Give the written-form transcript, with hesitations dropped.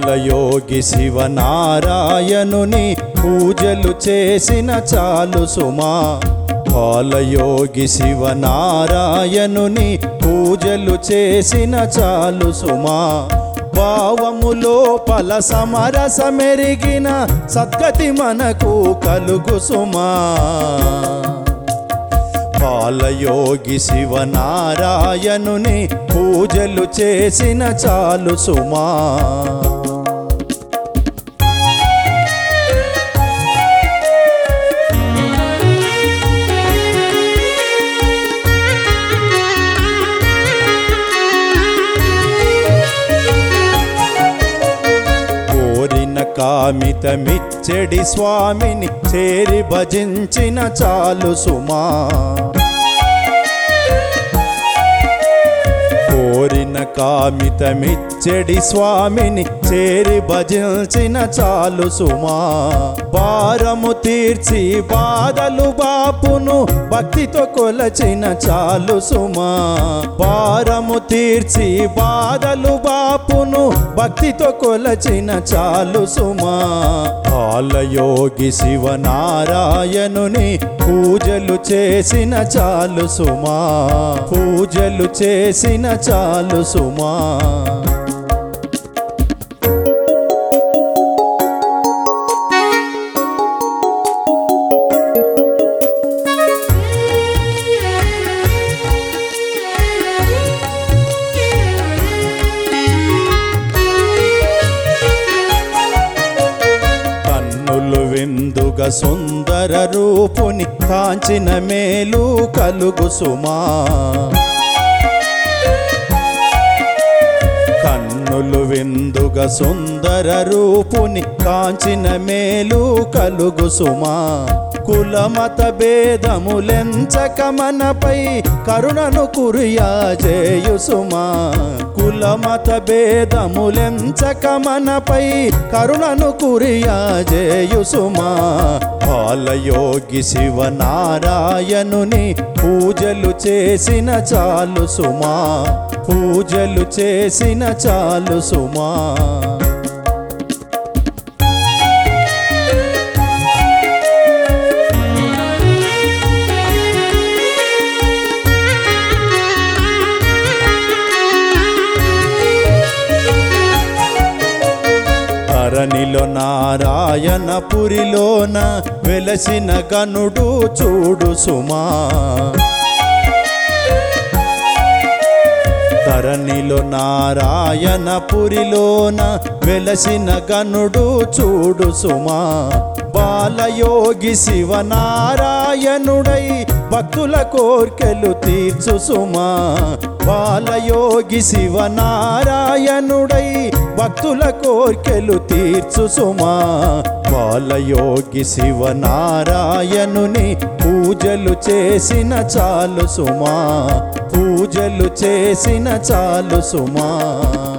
బాలయోగి శివనారాయణుని పూజలు చేసిన చాలు సుమా. బాలయోగి శివనారాయణుని పూజలు చేసిన చాలు సుమా. భావములో పల సమరసమెరిగిన సద్గతి మనకు కలుగు సుమా. బాలయోగి శివనారాయణుని పూజలు చేసిన చాలు సుమా. కామితమిచ్చడి స్వామిని చేరి భజించిన చాలు సుమా. కోరిన కామితమిచ్చడి స్వామిని చేరి భజించిన చాలు సుమా. భారము తీర్చి బాధలు బాపును భక్తితో కొలచిన చాలు సుమా. భారము తీర్చి బాధలు బాపును భక్తితో కొలచిన చాలు సుమా. బాలయోగి శివనారాయణుని పూజలు చేసిన చాలు సుమా. పూజలు చేసిన చాలు సుమా. విందుగా సుందర రూపుని కాంచిన మేలు కలుగు సుమా. కన్నులు విందుగా సుందర రూపుని కాంచిన మేలు కలుగు సుమా. కులమత భేదములెంచక మనపై కరుణను కురియజేయు సుమా. కులమత భేదములెంచక మనపై కరుణను కురియజేయు సుమా. బాలయోగి శివనారాయణుని పూజలు చేసిన చాలు సుమా. పూజలు చేసిన చాలు సుమా. ధరణిలో నారాయణపురిలోన వెలసిన గనుడు చూడు సుమా. ధరణిలో నారాయణపురిలోన వెలసిన గనుడు చూడు సుమా. బాలయోగి శివనారాయణుడై భక్తుల కోర్కెలు తీర్చు సుమా. బాలయోగి శివనారాయణుడై భక్తుల కోర్కెలు తీర్చు సుమా. బాలయోగి శివనారాయణుని పూజలు చేసిన చాలు సుమా. పూజలు చేసిన చాలు సుమా.